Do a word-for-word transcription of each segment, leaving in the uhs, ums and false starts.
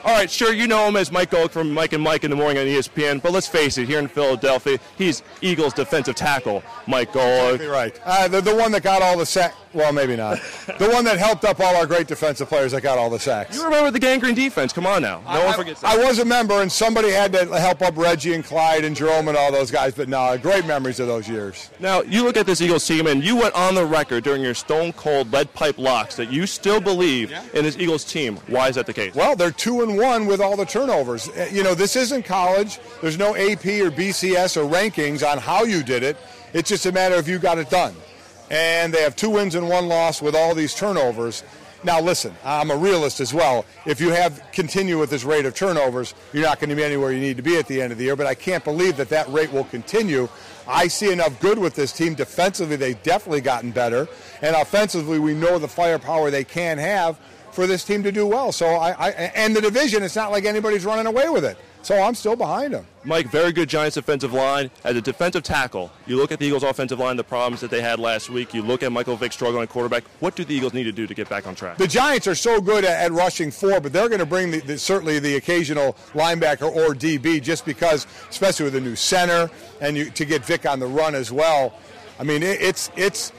All right, sure, you know him as Mike Golick from Mike and Mike in the Morning on E S P N, but let's face it, here in Philadelphia, he's Eagles defensive tackle, Mike Golick. Exactly right. Uh, the, the one that got all the sacks. Well, maybe not. The one that helped up all our great defensive players that got all the sacks. You remember the gangrene defense. Come on now. No I, one forgets that. I was a member, and somebody had to help up Reggie and Clyde and Jerome and all those guys, but no, great memories of those years. Now, you look at this Eagles team, and you went on the record during your stone-cold lead pipe locks that you still believe yeah. in this Eagles team. Why is that the case? Well, they're two and one with all the turnovers. You know, this isn't college. There's no A P or B C S or rankings on how you did it. It's just a matter of you got it done. And they have two wins and one loss with all these turnovers. Now, listen, I'm a realist as well. If you have continue with this rate of turnovers, you're not going to be anywhere you need to be at the end of the year, but I can't believe that that rate will continue. I see enough good with this team. Defensively, they've definitely gotten better, and offensively, we know the firepower they can have for this team to do well. So, I, I and the division, it's not like anybody's running away with it. So I'm still behind them. Mike, very good Giants defensive line. As a defensive tackle, you look at the Eagles' offensive line, the problems that they had last week. You look at Michael Vick struggling at quarterback. What do the Eagles need to do to get back on track? The Giants are so good at, at rushing four, but they're going to bring the, the, certainly the occasional linebacker or D B just because, especially with a new center, and you, to get Vick on the run as well. I mean, it, it's it's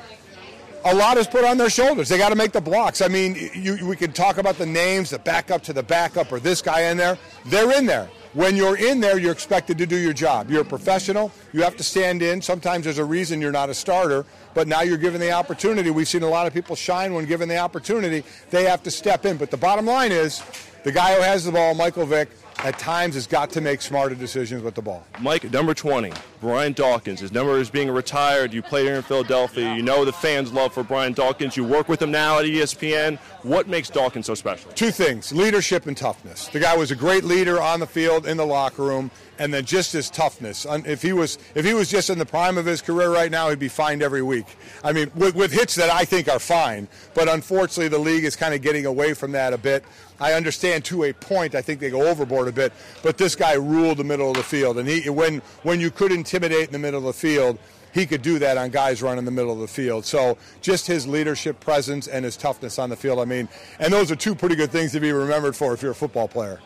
a lot is put on their shoulders. They got to make the blocks. I mean, you, we can talk about the names, the backup to the backup, or this guy in there. They're in there. When you're in there, you're expected to do your job. You're a professional. You have to stand in. Sometimes there's a reason you're not a starter, but now you're given the opportunity. We've seen a lot of people shine when given the opportunity. They have to step in. But the bottom line is the guy who has the ball, Michael Vick, at times has got to make smarter decisions with the ball. Mike, number twenty, Brian Dawkins. His number is being retired. You played here in Philadelphia. You know the fans' love for Brian Dawkins. You work with him now at E S P N. What makes Dawkins so special? Two things, leadership and toughness. The guy was a great leader on the field, in the locker room, and then just his toughness. If he was if he was just in the prime of his career right now, he'd be fined every week. I mean, with, with hits that I think are fine, but unfortunately the league is kind of getting away from that a bit. I understand to a point. I think they go overboard a bit, but this guy ruled the middle of the field, and he when when you could intimidate in the middle of the field, he could do that on guys running the middle of the field. So just his leadership presence and his toughness on the field, I mean, and those are two pretty good things to be remembered for if you're a football player.